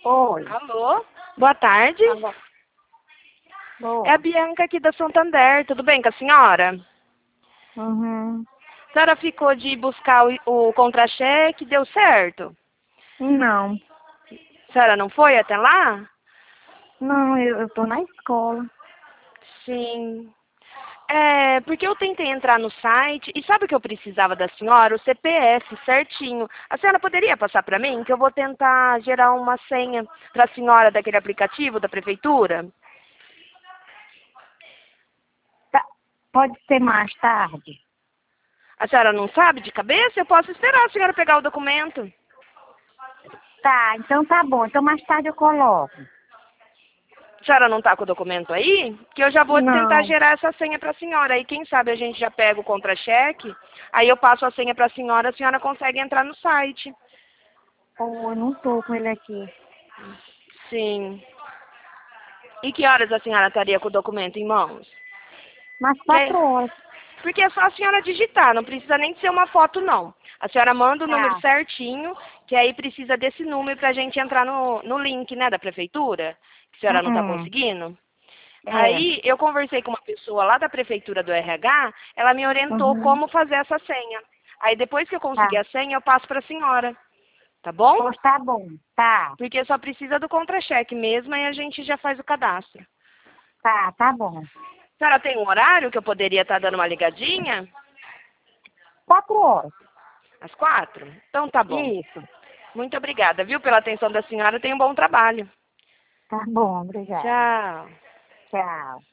Oi. Alô? Boa tarde. Alô. Boa. É a Bianca aqui da Santander. Tudo bem com a senhora? Uhum. A senhora ficou de buscar o contra-cheque, deu certo? Não. A senhora não foi até lá? Não, eu tô na escola. Sim. É, porque eu tentei entrar no site e sabe o que eu precisava da senhora? O CPF certinho. A senhora poderia passar para mim? Que eu vou tentar gerar uma senha para a senhora daquele aplicativo da prefeitura? Tá. Pode ser mais tarde? A senhora não sabe de cabeça? Eu posso esperar a senhora pegar o documento. Tá, então tá bom. Então mais tarde eu coloco. A senhora não está com o documento aí? Que eu já vou tentar Não. gerar essa senha para a senhora. Aí, quem sabe, a gente já pega o contra-cheque. Aí eu passo a senha para a senhora consegue entrar no site. Oh, eu não tô com ele aqui. Sim. E que horas a senhora estaria com o documento em mãos? Mais Que- 4 horas. Porque é só a senhora digitar, não precisa nem ser uma foto, não. A senhora manda o número Tá. certinho, que aí precisa desse número para a gente entrar no link, né, da prefeitura, que a senhora não está Uhum. conseguindo. É. Aí eu conversei com uma pessoa lá da prefeitura do RH, ela me orientou Uhum. como fazer essa senha. Aí depois que eu Tá. conseguir a senha, eu passo para a senhora, tá bom? Pois tá bom. Tá. Porque só precisa do contra-cheque mesmo, aí a gente já faz o cadastro. Tá bom. A senhora tem um horário que eu poderia estar dando uma ligadinha? 4 horas. Às 4? Então tá bom. Isso. Muito obrigada, viu, pela atenção da senhora. Tenha um bom trabalho. Tá bom, obrigada. Tchau. Tchau.